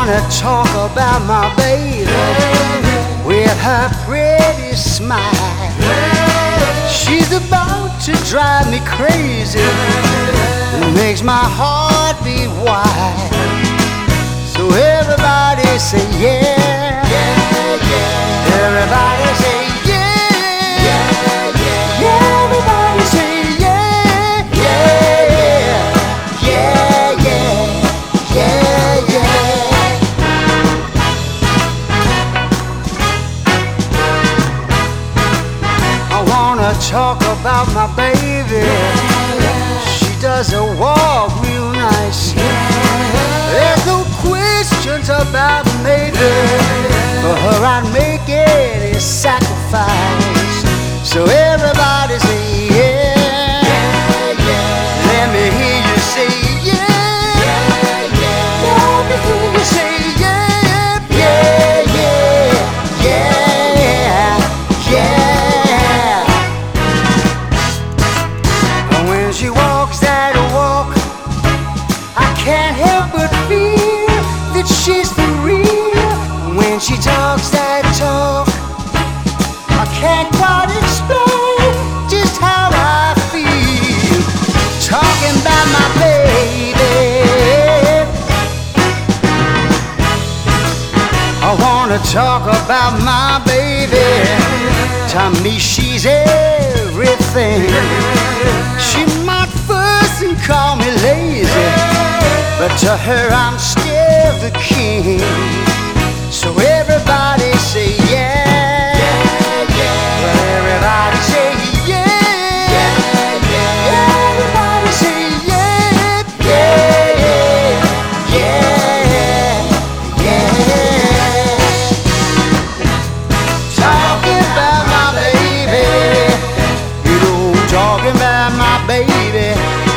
wanna talk about my baby with her pretty smile. She's about to drive me crazy, it makes my heart beat wild. So everybody say yeah, yeah, yeah. Everybody say yeah, yeah, yeah. Everybody say yeah, yeah, yeah, yeah, yeah, yeah. I wanna talk about my baby. She does a walk real nice. There's no questions about maybe. For her I'd make any sacrifice. So everybody say yeah, yeah. Let me hear you say yeah, yeah, yeah. Let me hear you say yeah, yeah, yeah, yeah, yeah. And when she walks that walk, I can't help but feel that she's for real. When she talks that talk, I can't quite explain just how I feel. Talking about my baby, I wanna talk about my baby. To me she's everything. She might fuss and call me lazy, but to her I'm still the king. So everybody say yeah, yeah, yeah. Well, everybody say yeah, yeah, yeah. Everybody say yeah, yeah, yeah, yeah. Talking about my baby, you know, talking about my baby.